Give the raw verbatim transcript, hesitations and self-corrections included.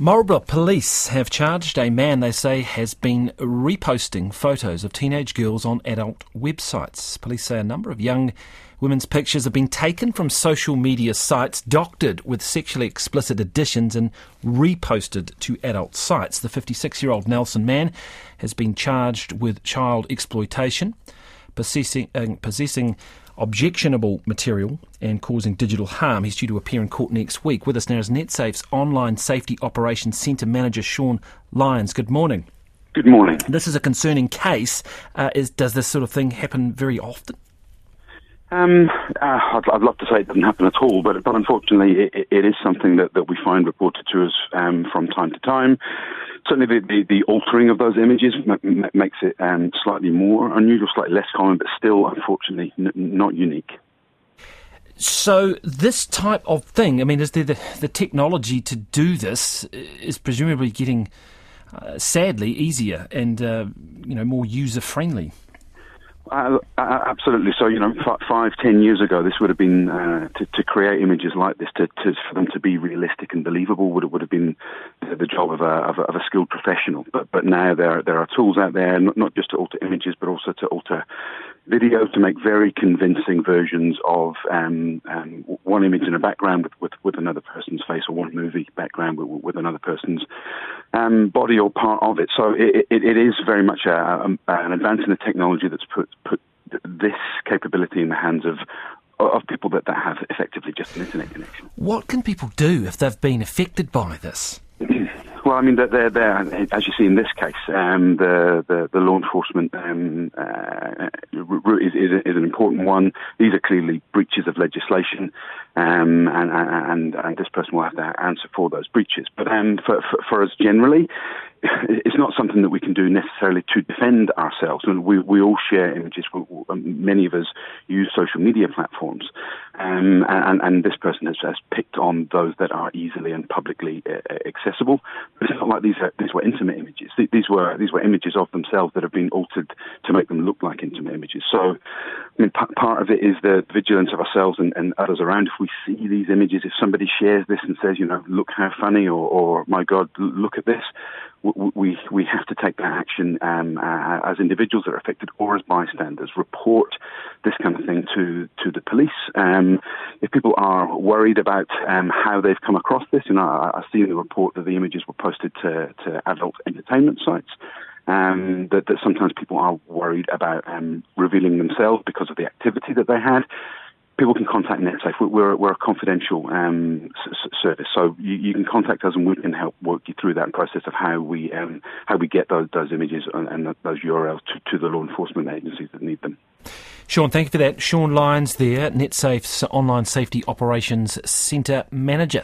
Marlborough police have charged a man they say has been reposting photos of teenage girls on adult websites. Police say a number of young women's pictures have been taken from social media sites, doctored with sexually explicit additions and reposted to adult sites. The fifty-six-year-old Nelson man has been charged with child exploitation, possessing, uh, possessing objectionable material and causing digital harm. He's due to appear in court next week. With us now is NetSafe's Online Safety Operations Centre Manager Sean Lyons. Good morning. Good morning. This is a concerning case. Uh, is, does this sort of thing happen very often? Um, uh, I'd, I'd love to say it doesn't happen at all, but, but unfortunately it, it is something that, that we find reported to us um, from time to time. Certainly the, the, the altering of those images m- m- makes it um, slightly more unusual, slightly less common, but still, unfortunately, n- not unique. So this type of thing, I mean, is there the, the technology to do this is presumably getting, uh, sadly, easier and, uh, you know, more user-friendly? Uh, uh, absolutely. So, you know, f- five, ten years ago, this would have been, uh, to, to create images like this, to, to for them to be realistic and believable, would would have been the job of a, of a, of a skilled professional. But but now there there are tools out there, not, not just to alter images, but also to alter video, to make very convincing versions of um, um, one image in a background with, with, with another person's face, or one movie background with, with another person's um, body or part of it. So it, it, it is very much a, a, an advance in the technology that's put put this capability in the hands of of people that, that have effectively just an internet connection. What can people do if they've been affected by this? Well, I mean, they're there, as you see in this case, um, the, the the law enforcement um, uh, route is, is, is an important one. These are clearly breaches of legislation, um, and, and and this person will have to answer for those breaches. But um, for, for for us generally, it's not something that we can do necessarily to defend ourselves. We we all share images. Many of us use social media platforms, um, and and this person has, has picked on those that are easily and publicly uh, accessible. But it's not like these are, these were intimate images. These were these were images of themselves that have been altered to make them look like intimate images. So, I mean, p- part of it is the vigilance of ourselves and, and others around. If we see these images, if somebody shares this and says, you know, look how funny, or, or my God, look at this, we we have to take that action um, uh, as individuals that are affected, or as bystanders. Report this kind of thing to to the police. Um, if people are worried about um, how they've come across this, you know, I, I see in the report that the images were posted to, to adult entertainment sites. Um, that, that sometimes people are worried about um, revealing themselves because of the activity that they had. People can contact NetSafe. We're, we're a confidential um, s- service, so you, you can contact us and we can help work you through that process of how we um, how we get those, those images and, and those U R Ls to, to the law enforcement agencies that need them. Sean, thank you for that. Sean Lyons there, NetSafe's Online Safety Operations Centre Manager.